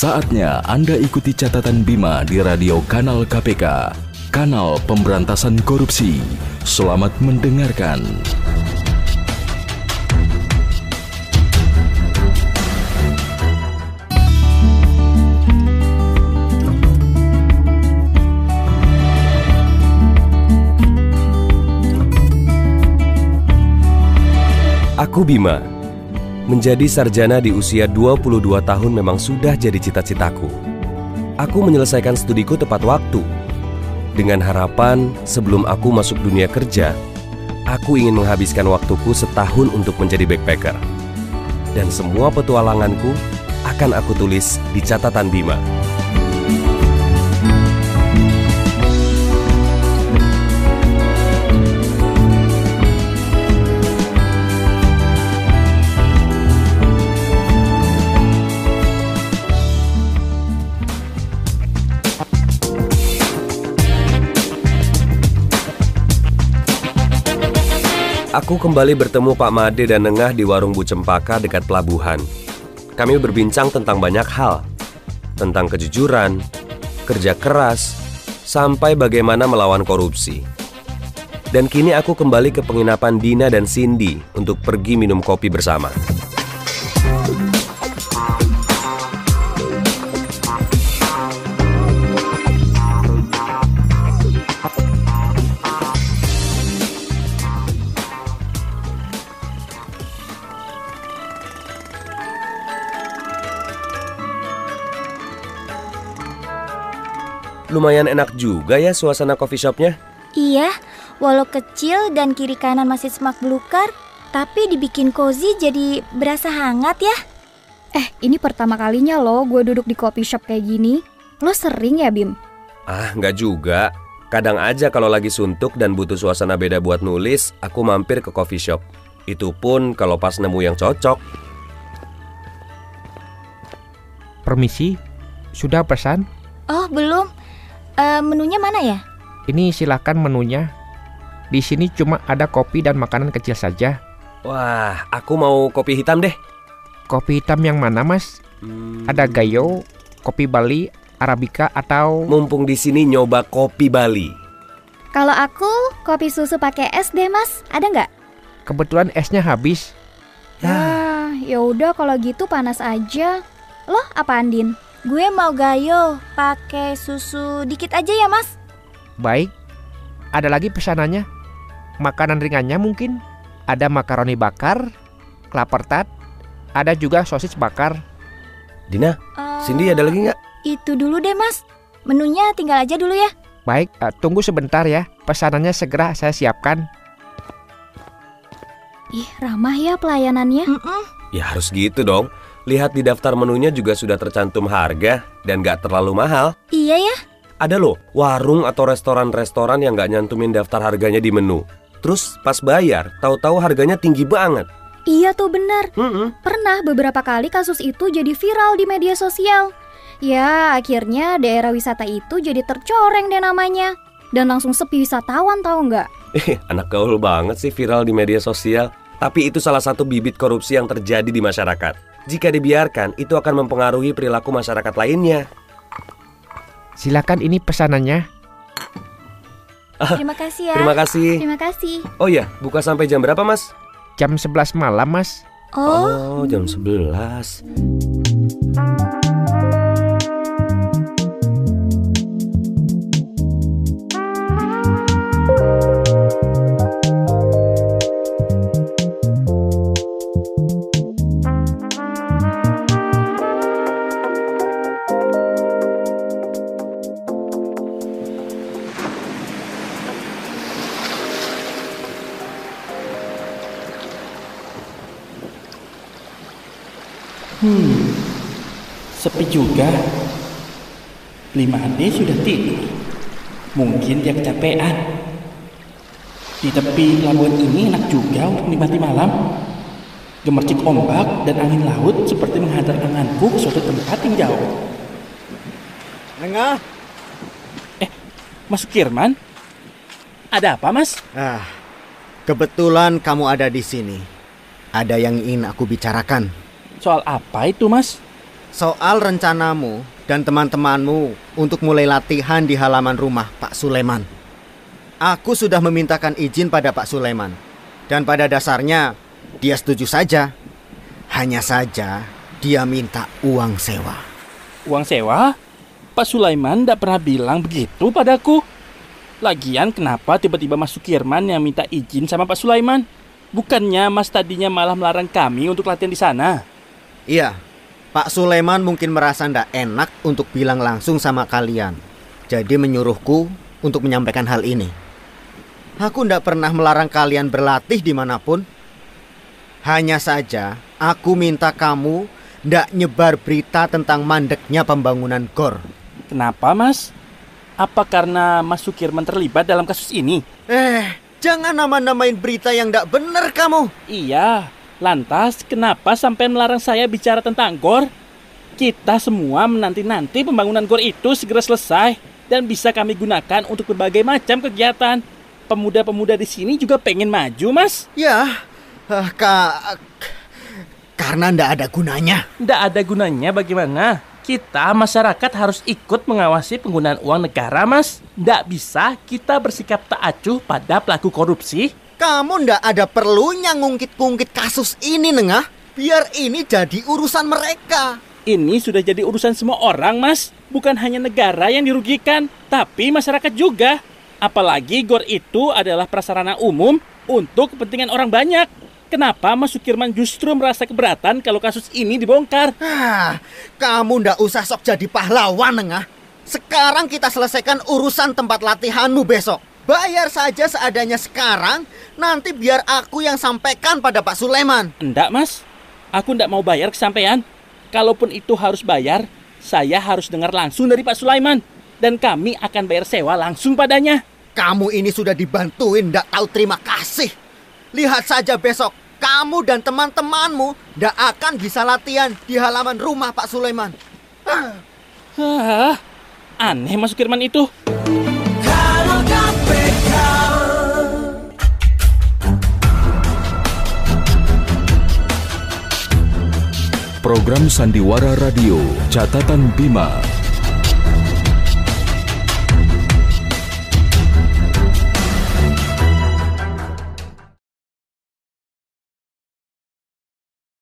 Saatnya Anda ikuti catatan Bima di radio Kanal KPK, Kanal Pemberantasan Korupsi. Selamat mendengarkan. Aku Bima. Menjadi sarjana di usia 22 tahun memang sudah jadi cita-citaku. Aku menyelesaikan studiku tepat waktu. Dengan harapan sebelum aku masuk dunia kerja, aku ingin menghabiskan waktuku setahun untuk menjadi backpacker. Dan semua petualanganku akan aku tulis di catatan Bima. Aku kembali bertemu Pak Made dan Nengah di warung Bu Cempaka dekat pelabuhan. Kami berbincang tentang banyak hal. Tentang kejujuran, kerja keras, sampai bagaimana melawan korupsi. Dan kini aku kembali ke penginapan Dina dan Cindy untuk pergi minum kopi bersama. Lumayan enak juga ya suasana coffee shopnya. Iya, walau kecil dan kiri kanan masih semak belukar, tapi dibikin cozy jadi berasa hangat ya. Ini pertama kalinya loh gue duduk di coffee shop kayak gini. Lo sering ya, Bim? Nggak juga. Kadang aja kalau lagi suntuk dan butuh suasana beda buat nulis, aku mampir ke coffee shop. Itu pun kalau pas nemu yang cocok. Permisi, sudah pesan? Oh, belum. Menunya mana ya? Ini silakan menunya. Di sini cuma ada kopi dan makanan kecil saja. Wah, aku mau kopi hitam deh. Kopi hitam yang mana, Mas? Ada Gayo, kopi Bali, Arabica atau... Mumpung di sini nyoba kopi Bali. Kalau aku kopi susu pakai es deh, Mas. Ada nggak? Kebetulan esnya habis. Ya udah kalau gitu panas aja. Lo apaan, Din? Gue mau Gayo, pakai susu dikit aja ya, Mas. Baik. Ada lagi pesanannya? Makanan ringannya mungkin? Ada makaroni bakar, klaper tart, ada juga sosis bakar. Dina, Cindy ada lagi nggak? Itu dulu deh, Mas. Menunya tinggal aja dulu ya. Baik, tunggu sebentar ya. Pesanannya segera saya siapkan. Ih, ramah ya pelayanannya. Ya harus gitu dong. Lihat di daftar menunya juga sudah tercantum harga dan gak terlalu mahal. Iya ya. Ada loh warung atau restoran-restoran yang gak nyantumin daftar harganya di menu. Terus pas bayar, tahu-tahu harganya tinggi banget. Iya tuh benar. Pernah beberapa kali kasus itu jadi viral di media sosial. Ya akhirnya daerah wisata itu jadi tercoreng deh namanya. Dan langsung sepi wisatawan tahu nggak? Anak gaul banget sih viral di media sosial. Tapi itu salah satu bibit korupsi yang terjadi di masyarakat. Jika dibiarkan, itu akan mempengaruhi perilaku masyarakat lainnya. Silakan ini pesanannya. Terima kasih ya. Terima kasih. Terima kasih. Oh ya, buka sampai jam berapa, Mas? Jam 11 malam, Mas. Oh, jam 11. Sepi juga. 5D sudah tidur. Mungkin dia kecapean. Di tepi pelabuhan ini enak juga untuk menikmati malam. Gemercik ombak dan angin laut seperti menghantar tanganku ke suatu tempat yang jauh. Nengah. Mas Kirman? Ada apa, Mas? Kebetulan kamu ada di sini. Ada yang ingin aku bicarakan. Soal apa itu, Mas? soal rencanamu dan teman-temanmu untuk mulai latihan di halaman rumah Pak Sulaiman. Aku sudah memintakan izin pada Pak Sulaiman. Dan pada dasarnya dia setuju saja. Hanya saja dia minta uang sewa. Uang sewa? Pak Sulaiman tidak pernah bilang begitu padaku. Lagian kenapa tiba-tiba Mas Sukirman yang minta izin sama Pak Sulaiman? Bukannya Mas tadinya malah melarang kami untuk latihan di sana? Iya, Pak Sulaiman mungkin merasa tidak enak untuk bilang langsung sama kalian. Jadi menyuruhku untuk menyampaikan hal ini. Aku tidak pernah melarang kalian berlatih dimanapun. Hanya saja aku minta kamu tidak nyebar berita tentang mandeknya pembangunan GOR. Kenapa, Mas? Apa karena Mas Sukirman terlibat dalam kasus ini? Jangan nama-namain berita yang tidak benar kamu. Iya, lantas kenapa sampai melarang saya bicara tentang GOR? Kita semua menanti-nanti pembangunan GOR itu segera selesai dan bisa kami gunakan untuk berbagai macam kegiatan. Pemuda-pemuda di sini juga pengen maju, Mas. Ya, karena tidak ada gunanya. Tidak ada gunanya bagaimana? Kita masyarakat harus ikut mengawasi penggunaan uang negara, Mas. Tidak bisa kita bersikap tak acuh pada pelaku korupsi. Kamu ndak ada perlunya ngungkit-ngungkit kasus ini, Nengah. Biar ini jadi urusan mereka. Ini sudah jadi urusan semua orang, Mas. Bukan hanya negara yang dirugikan, tapi masyarakat juga. Apalagi GOR itu adalah prasarana umum untuk kepentingan orang banyak. Kenapa Mas Sukirman justru merasa keberatan kalau kasus ini dibongkar? Kamu ndak usah sok jadi pahlawan, Nengah. Sekarang kita selesaikan urusan tempat latihanmu besok. Bayar saja seadanya sekarang, nanti biar aku yang sampaikan pada Pak Sulaiman. Enggak, Mas. Aku enggak mau bayar ke sampean. Kalaupun itu harus bayar, saya harus dengar langsung dari Pak Sulaiman. Dan kami akan bayar sewa langsung padanya. Kamu ini sudah dibantuin, ndak tahu terima kasih. Lihat saja besok, kamu dan teman-temanmu ndak akan bisa latihan di halaman rumah Pak Sulaiman. Aneh Mas Sukirman itu. Program Sandiwara Radio Catatan Bima.